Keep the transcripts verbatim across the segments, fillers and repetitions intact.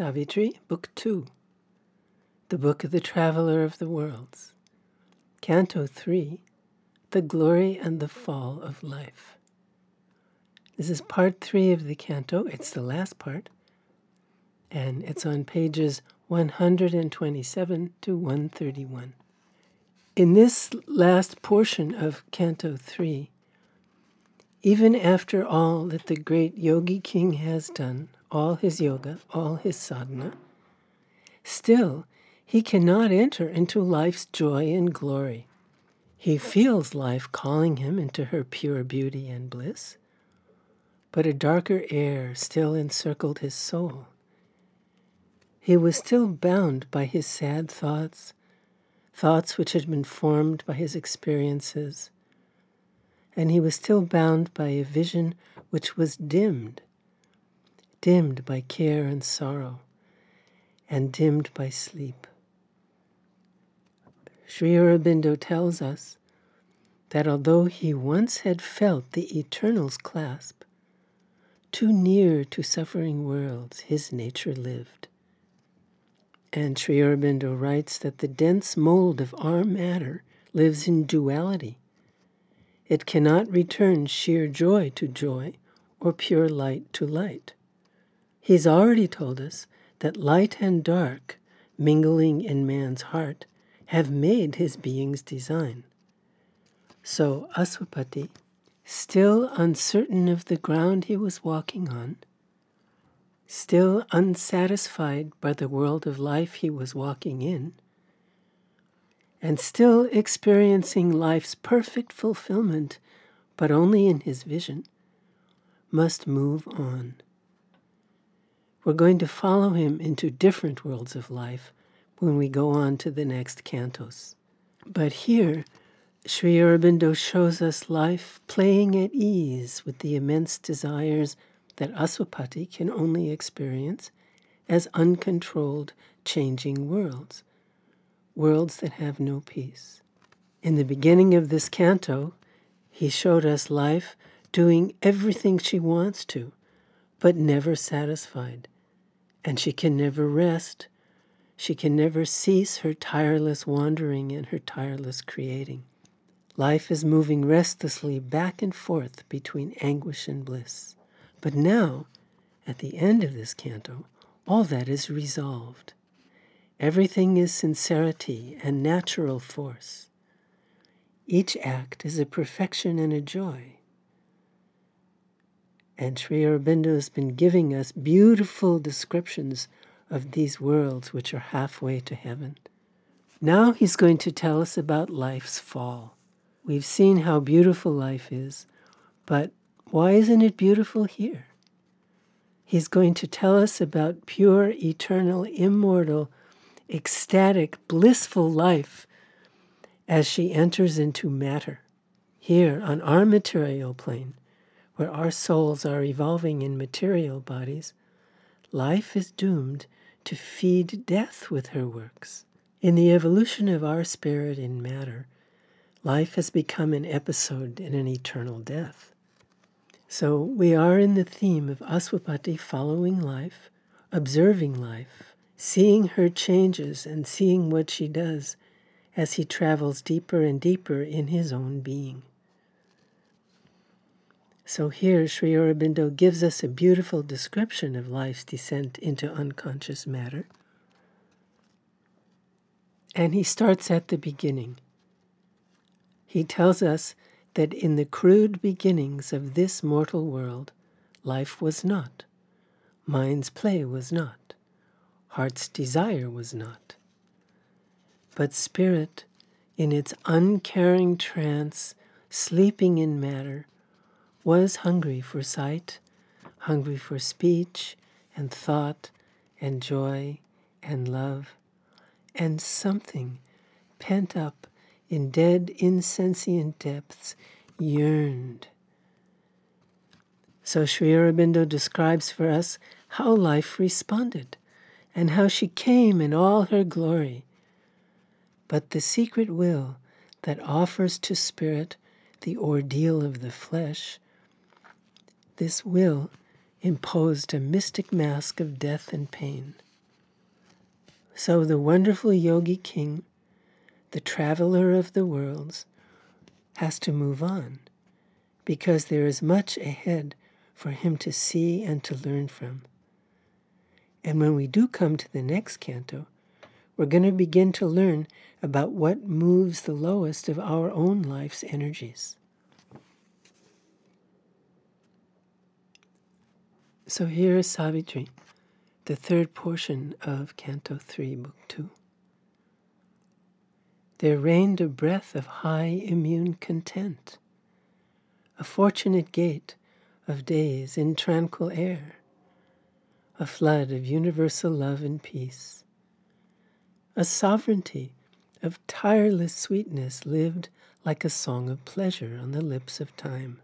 Savitri, Book two, the Book of the Traveler of the Worlds, Canto three, The Glory and the Fall of Life. This is part three of the canto. It's the last part, and it's on pages one hundred twenty-seven to one thirty-one. In this last portion of Canto three, even after all that the great Yogi King has done, all his yoga, all his sadhana, still he cannot enter into life's joy and glory. He feels life calling him into her pure beauty and bliss, but a darker air still encircled his soul. He was still bound by his sad thoughts, thoughts which had been formed by his experiences, and he was still bound by a vision which was dimmed, dimmed by care and sorrow, and dimmed by sleep. Sri Aurobindo tells us that although he once had felt the eternal's clasp, too near to suffering worlds his nature lived. And Sri Aurobindo writes that the dense mold of our matter lives in duality. It cannot return sheer joy to joy or pure light to light. He's already told us that light and dark, mingling in man's heart, have made his being's design. So Aswapati, still uncertain of the ground he was walking on, still unsatisfied by the world of life he was walking in, and still experiencing life's perfect fulfillment, but only in his vision, must move on. We're going to follow him into different worlds of life when we go on to the next cantos. But here, Sri Aurobindo shows us life playing at ease with the immense desires that Aswapati can only experience as uncontrolled, changing worlds. Worlds that have no peace. In the beginning of this canto, he showed us life doing everything she wants to, but never satisfied. And she can never rest. She can never cease her tireless wandering and her tireless creating. Life is moving restlessly back and forth between anguish and bliss. But now, at the end of this canto, all that is resolved. Everything is sincerity and natural force. Each act is a perfection and a joy. And Sri Aurobindo has been giving us beautiful descriptions of these worlds which are halfway to heaven. Now he's going to tell us about life's fall. We've seen how beautiful life is, but why isn't it beautiful here? He's going to tell us about pure, eternal, immortal, ecstatic, blissful life as she enters into matter. Here on our material plane, where our souls are evolving in material bodies, life is doomed to feed death with her works. In the evolution of our spirit in matter, life has become an episode in an eternal death. So we are in the theme of Aswapati following life, observing life, seeing her changes and seeing what she does as he travels deeper and deeper in his own being. So here Sri Aurobindo gives us a beautiful description of life's descent into unconscious matter. And he starts at the beginning. He tells us that in the crude beginnings of this mortal world, life was not, mind's play was not, heart's desire was not. But spirit, in its uncaring trance, sleeping in matter, was hungry for sight, hungry for speech and thought and joy and love, and something pent up in dead insentient depths yearned. So Sri Aurobindo describes for us how life responded and how she came in all her glory. But the secret will that offers to spirit the ordeal of the flesh, this will imposed a mystic mask of death and pain. So the wonderful Yogi King, the traveler of the worlds, has to move on because there is much ahead for him to see and to learn from. And when we do come to the next canto, we're going to begin to learn about what moves the lowest of our own life's energies. So here is Savitri, the third portion of Canto three, Book two. There reigned a breath of high immune content, a fortunate gate of days in tranquil air, a flood of universal love and peace. A sovereignty of tireless sweetness lived like a song of pleasure on the lips of time.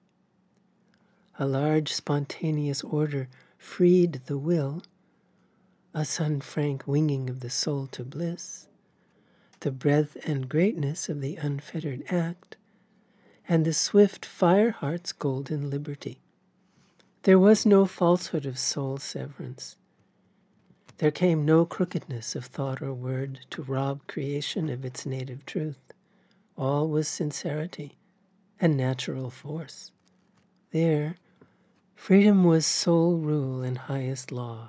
A large spontaneous order freed the will, a sun-frank winging of the soul to bliss, the breadth and greatness of the unfettered act, and the swift fire heart's golden liberty. There was no falsehood of soul severance. There came no crookedness of thought or word to rob creation of its native truth. All was sincerity and natural force. There, freedom was sole rule and highest law.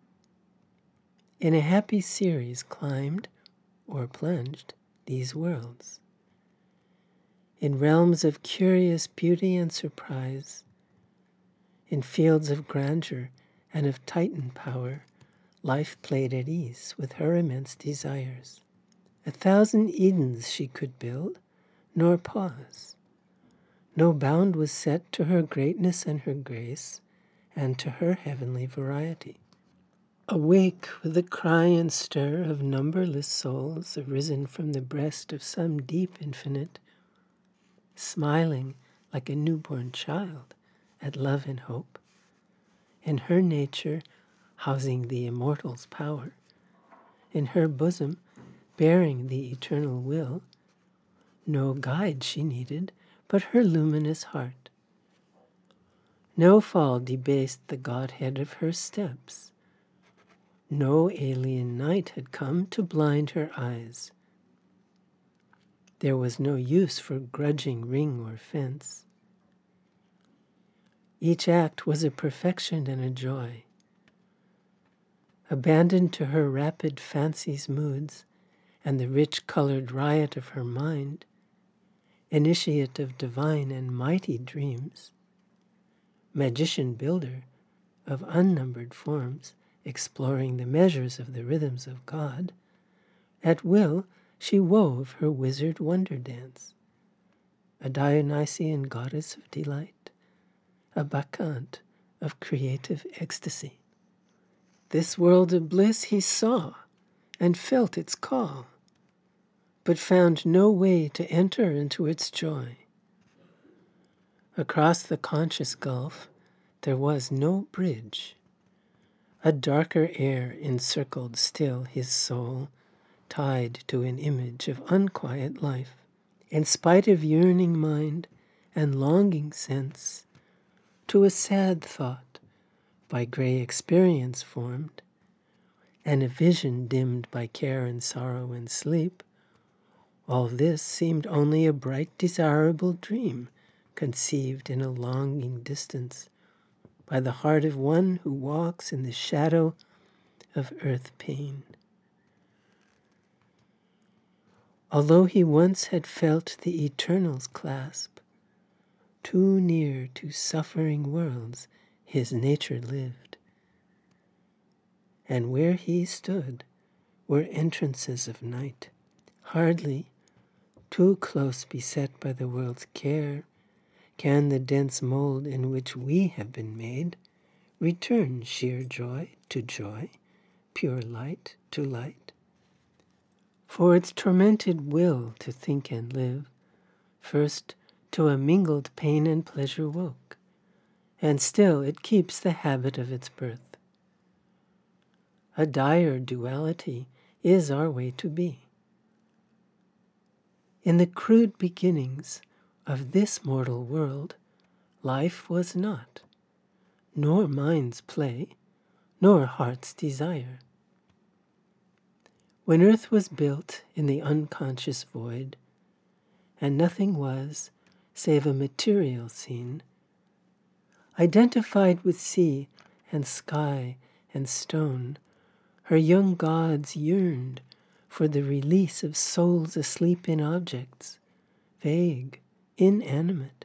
In a happy series climbed, or plunged, these worlds. In realms of curious beauty and surprise, in fields of grandeur and of Titan power, life played at ease with her immense desires. A thousand Edens she could build, nor pause. No bound was set to her greatness and her grace, and to her heavenly variety. Awake with the cry and stir of numberless souls arisen from the breast of some deep infinite, smiling like a newborn child at love and hope, in her nature housing the immortal's power, in her bosom bearing the eternal will. No guide she needed but her luminous heart. No fall debased the godhead of her steps. No alien night had come to blind her eyes. There was no use for grudging ring or fence. Each act was a perfection and a joy. Abandoned to her rapid fancy's moods and the rich colored riot of her mind, initiate of divine and mighty dreams, magician builder of unnumbered forms, exploring the measures of the rhythms of God, at will she wove her wizard wonder dance, a Dionysian goddess of delight, a bacchant of creative ecstasy. This world of bliss he saw and felt its call, but found no way to enter into its joy. Across the conscious gulf there was no bridge. A darker air encircled still his soul, tied to an image of unquiet life. In spite of yearning mind and longing sense, to a sad thought by gray experience formed, and a vision dimmed by care and sorrow and sleep, all this seemed only a bright desirable dream conceived in a longing distance by the heart of one who walks in the shadow of earth pain. Although he once had felt the eternal's clasp, too near to suffering worlds his nature lived. And where he stood were entrances of night, hardly, too close beset by the world's care, can the dense mold in which we have been made return sheer joy to joy, pure light to light. For its tormented will to think and live, first to a mingled pain and pleasure woke, and still it keeps the habit of its birth. A dire duality is our way to be. In the crude beginnings of this mortal world, life was not, nor mind's play, nor heart's desire. When earth was built in the unconscious void, and nothing was save a material scene, identified with sea and sky and stone, her young gods yearned for the release of souls asleep in objects, vague, inanimate.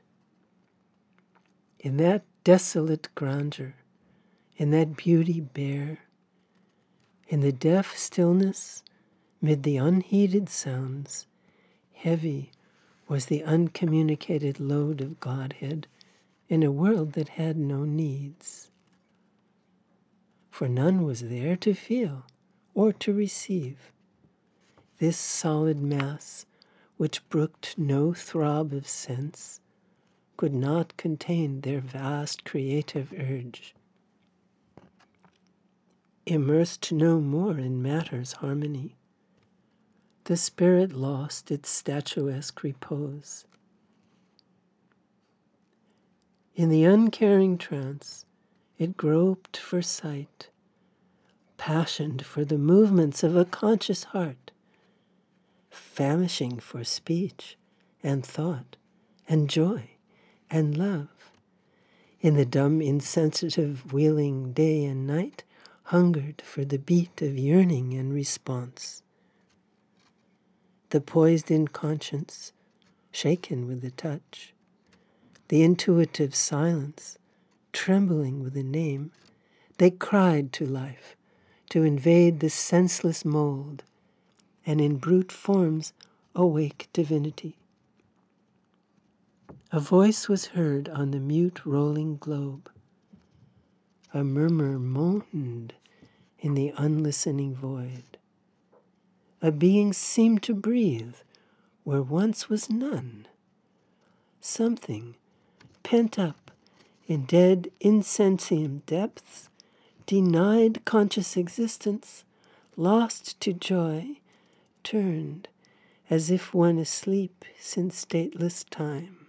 In that desolate grandeur, in that beauty bare, in the deaf stillness, mid the unheeded sounds, heavy was the uncommunicated load of Godhead in a world that had no needs. For none was there to feel or to receive. This solid mass, which brooked no throb of sense, could not contain their vast creative urge. Immersed no more in matter's harmony, the spirit lost its statuesque repose. In the uncaring trance, it groped for sight, passioned for the movements of a conscious heart, famishing for speech and thought and joy and love. In the dumb, insensitive wheeling day and night, hungered for the beat of yearning and response. The poised in conscience, shaken with the touch, the intuitive silence, trembling with a name, they cried to life, to invade the senseless mold, and in brute forms awake divinity. A voice was heard on the mute rolling globe. A murmur moaned in the unlistening void. A being seemed to breathe where once was none. Something pent up in dead insentient depths, denied conscious existence, lost to joy, turned as if one asleep since stateless time.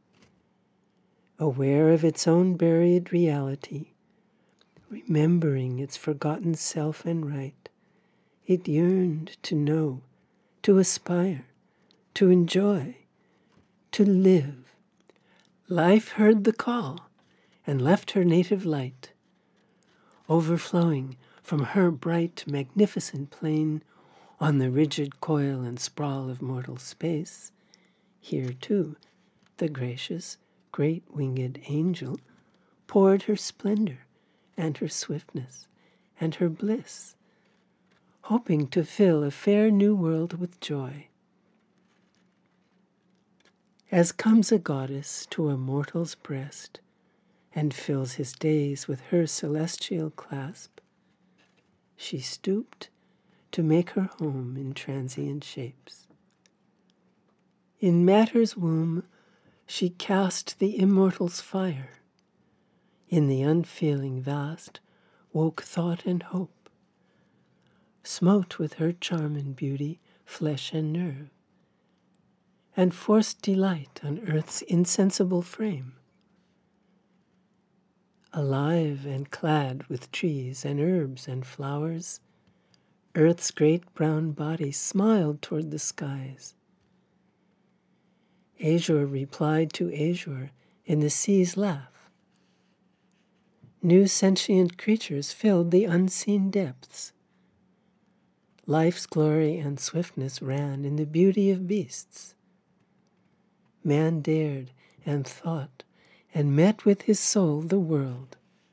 Aware of its own buried reality, remembering its forgotten self and right, it yearned to know, to aspire, to enjoy, to live. Life heard the call and left her native light. Overflowing from her bright, magnificent plane on the rigid coil and sprawl of mortal space, here too the gracious, great-winged angel poured her splendor and her swiftness and her bliss, hoping to fill a fair new world with joy. As comes a goddess to a mortal's breast and fills his days with her celestial clasp, she stooped to make her home in transient shapes. In matter's womb she cast the immortal's fire. In the unfeeling vast woke thought and hope, smote with her charm and beauty flesh and nerve, and forced delight on earth's insensible frame. Alive and clad with trees and herbs and flowers, earth's great brown body smiled toward the skies. Azure replied to azure in the sea's laugh. New sentient creatures filled the unseen depths. Life's glory and swiftness ran in the beauty of beasts. Man dared and thought and met with his soul the world.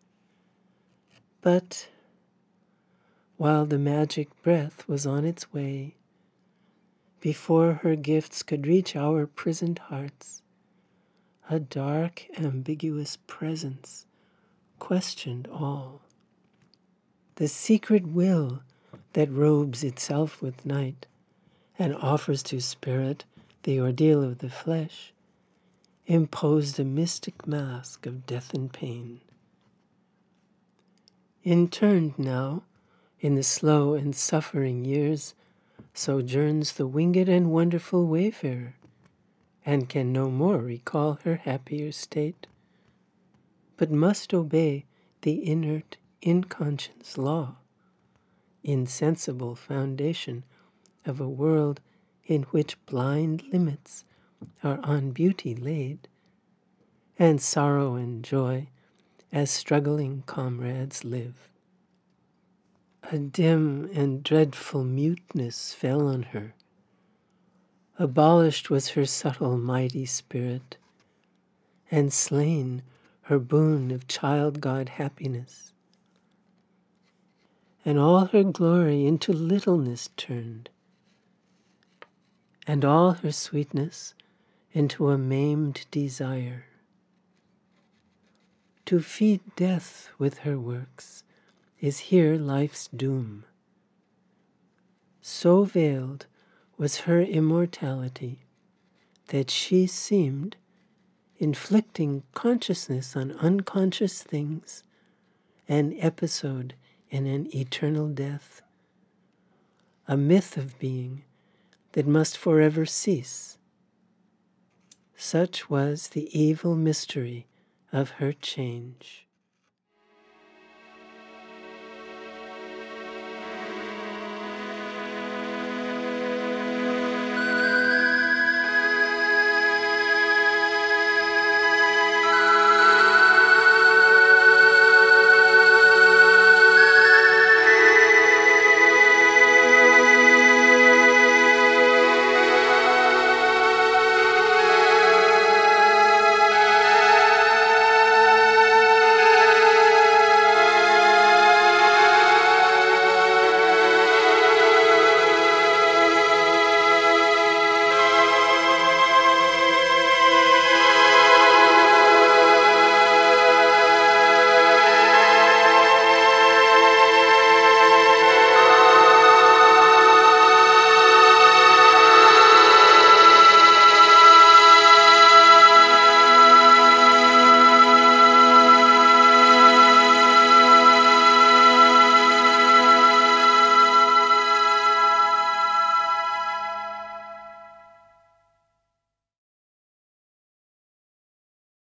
But while the magic breath was on its way, before her gifts could reach our prisoned hearts, a dark, ambiguous presence questioned all. The secret will that robes itself with night and offers to spirit the ordeal of the flesh imposed a mystic mask of death and pain. Interned now in the slow and suffering years sojourns the winged and wonderful wayfarer, and can no more recall her happier state, but must obey the inert, inconscious law, insensible foundation of a world in which blind limits are on beauty laid, and sorrow and joy as struggling comrades live. A dim and dreadful muteness fell on her. Abolished was her subtle mighty spirit, and slain her boon of child-god happiness. And all her glory into littleness turned, and all her sweetness into a maimed desire. To feed death with her works is here life's doom. So veiled was her immortality that she seemed, inflicting consciousness on unconscious things, an episode in an eternal death, a myth of being that must forever cease. Such was the evil mystery of her change.